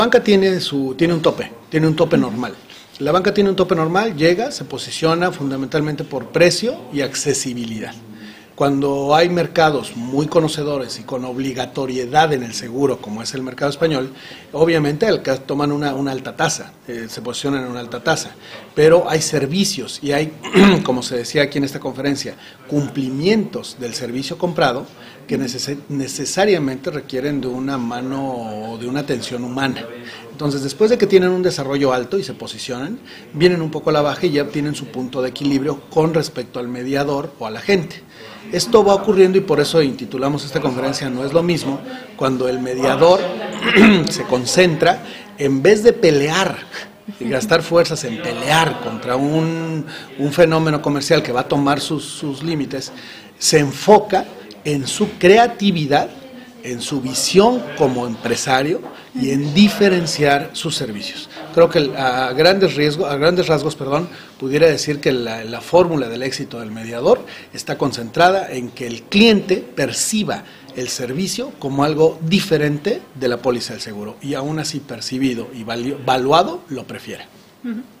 La banca tiene un tope normal. La banca tiene un tope normal, llega, se posiciona fundamentalmente por precio y accesibilidad. Cuando hay mercados muy conocedores y con obligatoriedad en el seguro, como es el mercado español, obviamente toman una alta tasa, se posicionan en una alta tasa, pero hay servicios y hay, como se decía aquí en esta conferencia, cumplimientos del servicio comprado que necesariamente requieren de una mano o de una atención humana. Entonces, después de que tienen un desarrollo alto y se posicionan, vienen un poco a la baja y ya tienen su punto de equilibrio con respecto al mediador o a la gente. Esto va ocurriendo y por eso intitulamos esta conferencia No es lo mismo, cuando el mediador se concentra, en vez de pelear y gastar fuerzas en pelear contra un fenómeno comercial que va a tomar sus límites, se enfoca en su creatividad, en su visión como empresario y en diferenciar sus servicios. Creo que a grandes rasgos, pudiera decir que la fórmula del éxito del mediador está concentrada en que el cliente perciba el servicio como algo diferente de la póliza del seguro y aún así percibido y valuado lo prefiere.